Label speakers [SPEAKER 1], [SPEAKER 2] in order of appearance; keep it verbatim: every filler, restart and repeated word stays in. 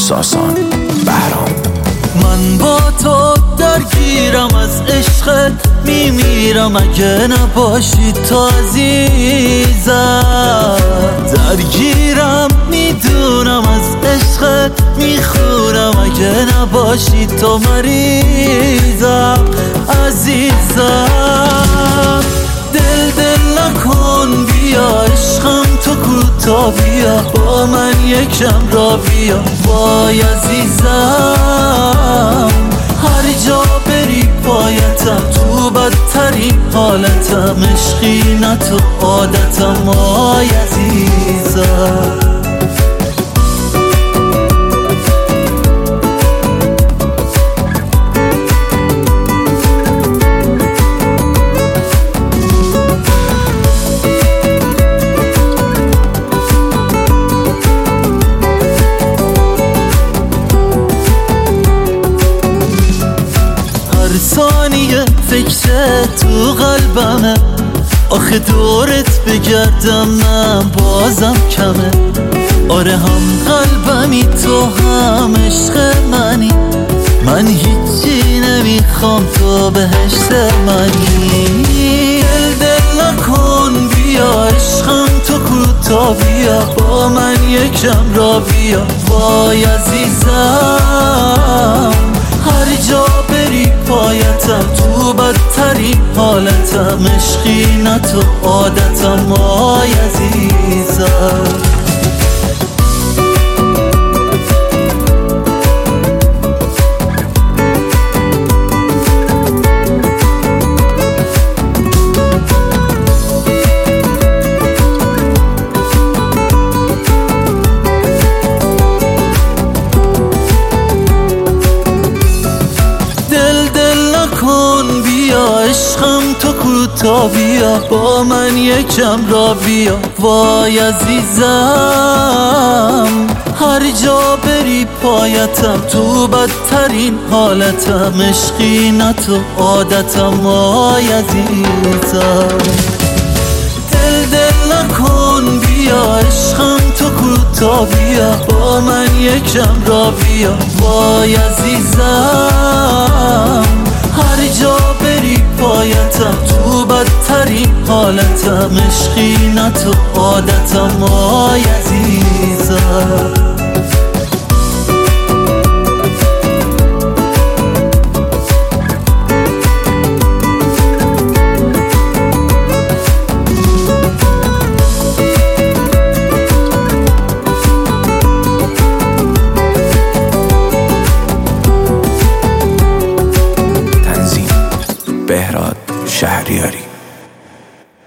[SPEAKER 1] ساسان بهرام.
[SPEAKER 2] من با تو درگیرم، از عشقت میمیرم، اگه نباشی تو عزیزم. درگیرم میدونم، از عشقت میخورم، اگه نباشی تو مریضم عزیزم. دل دل نکن، بیا عشقم تو کوتا، بیا با من یکم را بیا وای عزیزم. هر جا بری پایتم، تو بدترین حالتم، عشقی نه تو عادتم وای عزیزم. ثانیه فکر تو قلبمه، آخه دورت بگردم من بازم کمه. آره هم قلبمی تو هم عشق منی، من هیچی نمیخوام تو بهشت منی. دل دل نکن، بیا عشقم تو کوتا، بیا با من یکم را بیا وای عزیزم. هر جا بری پایتم، تو بدترین حالتم، عشقی نه تو عادتم وای عزیزم. بیا عشقم تو کوتا، بیا با من یکم را بیا وای عزیزم. هر جا بری پایتم، تو بدترین حالتم، عشقی نه تو عادتم وای عزیزم. دل دل نکن، بیا عشقم تو کوتا، بیا با من یکم را بیا وای عزیزم. هر جا بری پایتم، تو بدترین حالتم، عشقی نه تو عادتم وای عزیزم.
[SPEAKER 1] بهراد شهریاری.